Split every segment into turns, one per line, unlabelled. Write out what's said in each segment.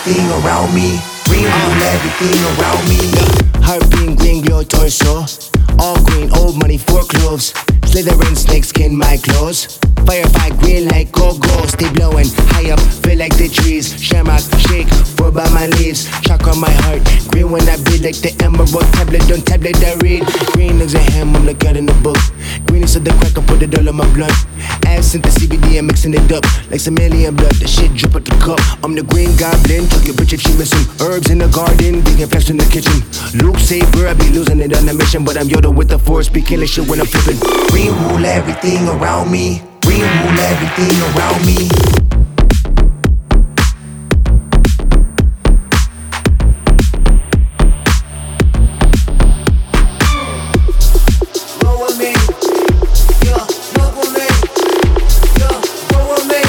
everything around me. Green rule everything around me.
Heart being green, glow torso. All green, old money, 4 cloves. Slytherin, snake skin, my clothes. Firefight green like go-go. Stay blowing high up, feel like the trees. Shamrock, shake, roll by my leaves. Shock on my heart, green when I bleed like the emerald tablet. On tablet I read. Green looks a ham, I'm like out in the book. Green is the crack, I put it all in my blood. Absinthe, the CBD, I'm mixing it up like some alien blood. The shit drip out the cup. I'm the green goblin. Took your bitch if she missing. Herbs in the garden, vegan flesh in the kitchen. Luke Saber, I be losing it on a mission, but I'm Yoda with the force, be killing shit when I'm flipping.
Green rule everything around me. Green rule everything around me.
Roll with me, yeah, smoke with me, yeah, roll with me,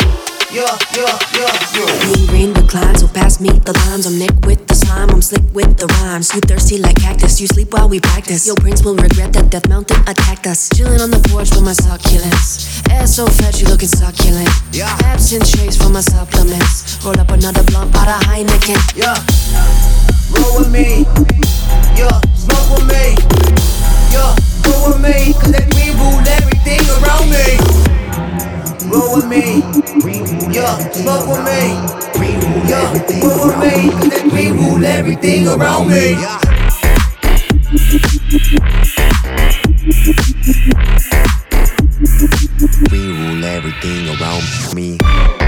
yeah.
Green decline, so pass me the limes. I'm Nick with the slime, I'm slick with the rhymes. You thirsty like cactus, you sleep while we practice. Your prince will regret that Death Mountain attacked us. Chilling on the porch with my succulents. Ass so fat, you looking succulent.
Yeah.
Absent trace from my supplements. Roll up another blunt out of Heineken.
Yeah, roll with me, yeah, smoke with me, yeah, roll with me, cause that green rule everything around me. Roll with me, yeah, smoke with me, yeah, roll with me, cause that green rule everything around me.
Green rule everything around me.